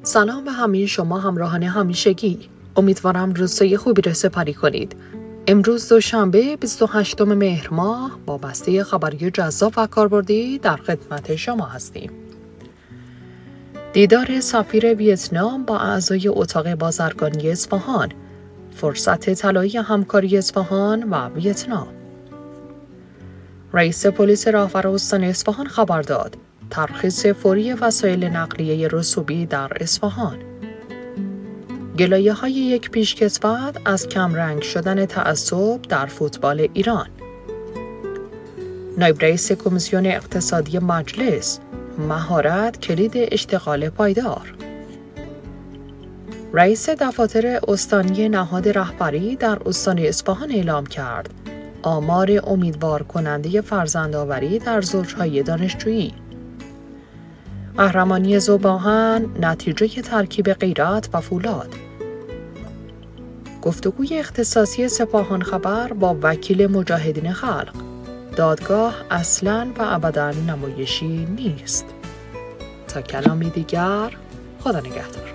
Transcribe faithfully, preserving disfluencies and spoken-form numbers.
سلام به همه شما همراهان همیشگی. امیدوارم روزهای خوبی را سپری کنید. امروز دوشنبه بیست و هشتم مهر ماه با بسته خبری جذاب و کاربردی در خدمت شما هستیم. دیدار سفیر ویتنام با اعضای اتاق بازرگانی اصفهان، فرصت طلایی همکاری اصفهان و ویتنام. رئیس پلیس راهور استان اصفهان خبر داد ترخیص فوری وسایل نقلیه رسوبی در اصفهان. گلایه‌های یک پیشکسوت از کمرنگ شدن تعصب در فوتبال ایران. نایب رئیس کمیسیون اقتصادی مجلس، مهارت کلید اشتغال پایدار. رئیس دفاتر استانی نهاد رهبری در استان اصفهان اعلام کرد آمار امیدوار کننده فرزندآوری در زوجهای دانشجویی. قهرمانی ذوب‌آهن نتیجه ترکیب غیرت و فولاد. گفتگوی اختصاصی سپاهان خبر با وکیل مجاهدین خلق. دادگاه اصلاً و ابداً نمایشی نیست. تا کلامی دیگر، خدا نگهدار.